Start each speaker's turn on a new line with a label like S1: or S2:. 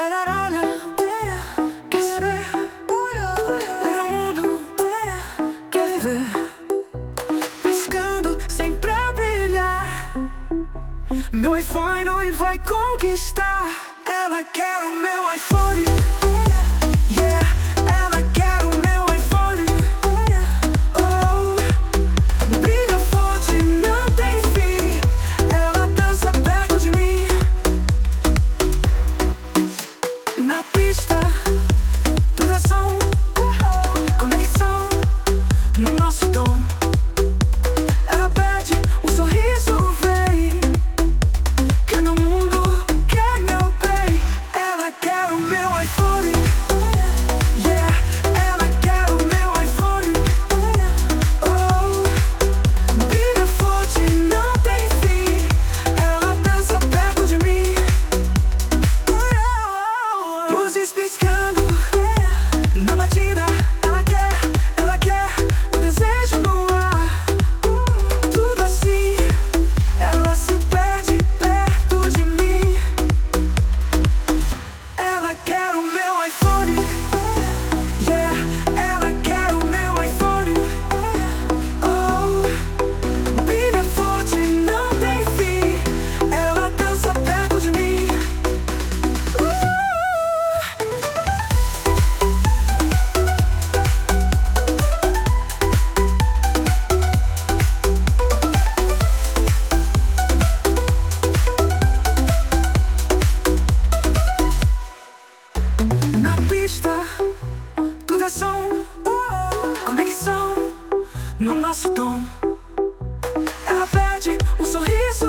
S1: Quer saber? É o mundo, quer viver. Piscando sempre a brilhar. Meu iPhone não vai conquistar. Ela quer o meu iPhone. Yeah, ela quer o meu iPhone. Oh, brilha forte, não tem fim. Ela dança perto de mim. Na pista, tudo é som, conexão no nosso tom. Ela pede, um sorriso vem. Que no mundo quer meu bem. Ela quer o meu iPhone. Yeah, ela quer o meu iPhone. Oh, brilha forte, não tem fim. Ela dança perto de mim. Luzes piscando na batida. Ela quer o desejo no ar. Tudo assim, ela se perde perto de mim. Ela quer o meu iPhone. Yeah, ela quer o meu iPhone. Oh, brilha forte, não tem fim. Ela dança perto de mim. Na pista, tudo é som, conexão no nosso tom. Ela pede, um sorriso